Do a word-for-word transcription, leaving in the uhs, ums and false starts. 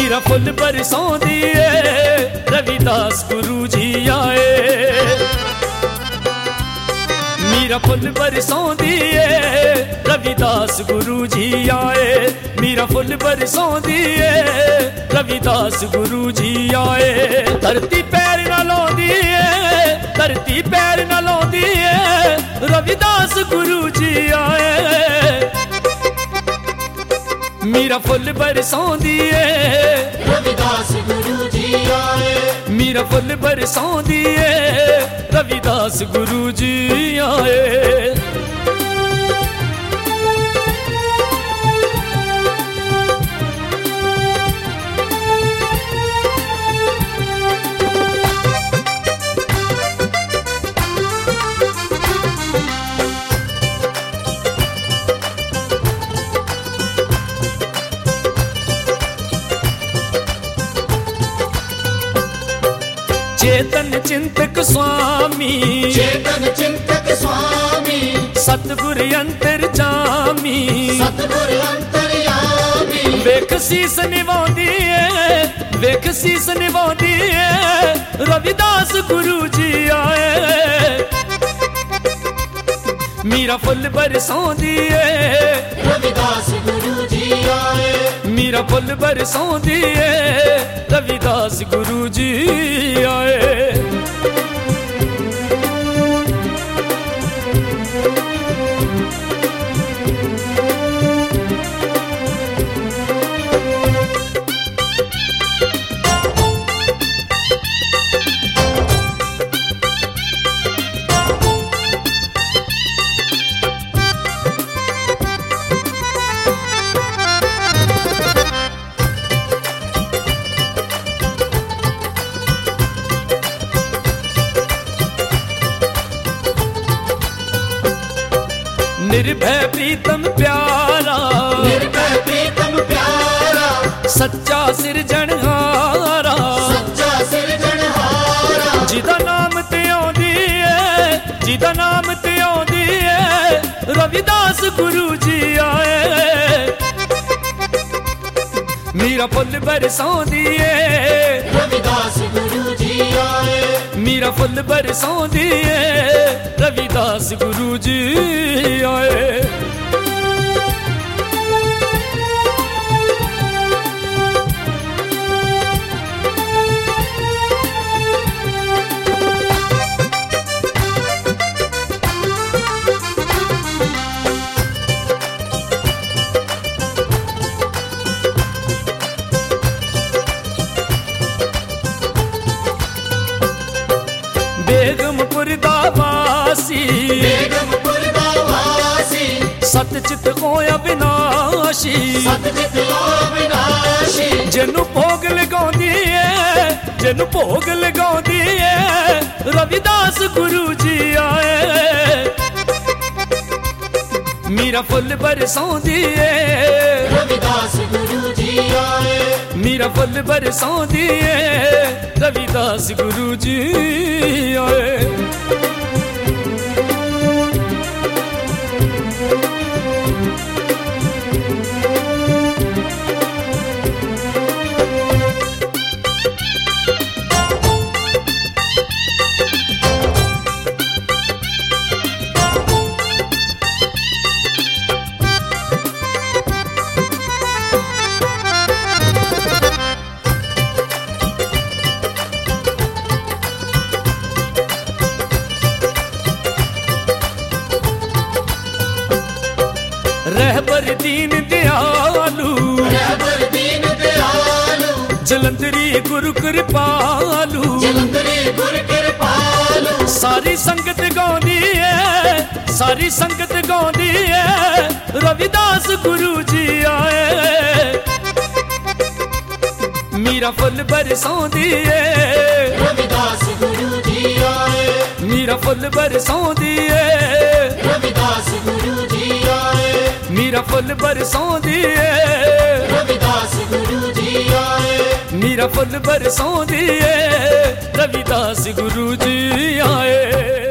Meera full बरसांदी है, रविदास गुरु जी आए। Meera full बरसांदी है, रविदास गुरु जी आए। मीरा फुल बरसांदी है, रविदास गुरु जी आए। धरती पैर न लाउंदी है, धरती पैर न लाउंदी है, रविदास गुरु जी आए। मीरा फुल बरसांदी है, रविदास गुरु जी आए। मीरा फुल बरसांदी है, रविदास गुरु जी आए। चेतन चिंतक स्वामी, चेतन चिंतक स्वामी, सतगुर अंतरजामी, सतगुर अंतर्यामी। वेख सीस निभांदी है, वेख सीस निभांदी है, रविदास गुरु जी आए। मीरा फुल बरसांदी है, रविदास गुरु जी आए। मीरा फुल बरसांदी है, रविदास गुरु जी आए। निर्भय प्रीतम प्यारा, निर्भय प्रीतम प्यारा, सच्चा सिरजनहारा, सच्चा सिरजनहारा। जिदा नाम ते आउंदी है, जिदा नाम ते आउंदी है, रविदास गुरु जी आए। मीरा फुल बरसांदी है, रविदास गुरु जी आए। मीरा फुल बरसांदी है, रविदास गुरु जी आए। बेगमपुर दा वासी, बेगमपुर दा वासी, सतचित को अविनाशी, सतचित को अविनाशी। जिन्नू भोग लगाउंदी है, जिन्नू भोग लगाउंदी है, रविदास गुरु जी आए। मीरा फुल बरसांदी है, रविदास गुरु जी आए। मीरा फुल बरसांदी है, रविदास गुरु जी आए। रहबर दीन दयालु, रहबर दीन दयालु, जलंधरी गुरु कृपालु, जलंधरी गुरु कृपालु। सारी संगत गाउंदी है, सारी संगत गाउंदी है, रविदास गुरु जी आए। मीरा फुल बरसांदी है, रविदास गुरु जी आए। मीरा फुल बरसांदी है, रविदास गुरु जी आए। मीरा फुल बरसांदी है, रविदास गुरु जी आए। मीरा फुल बरसांदी है, रविदास गुरु जी आए।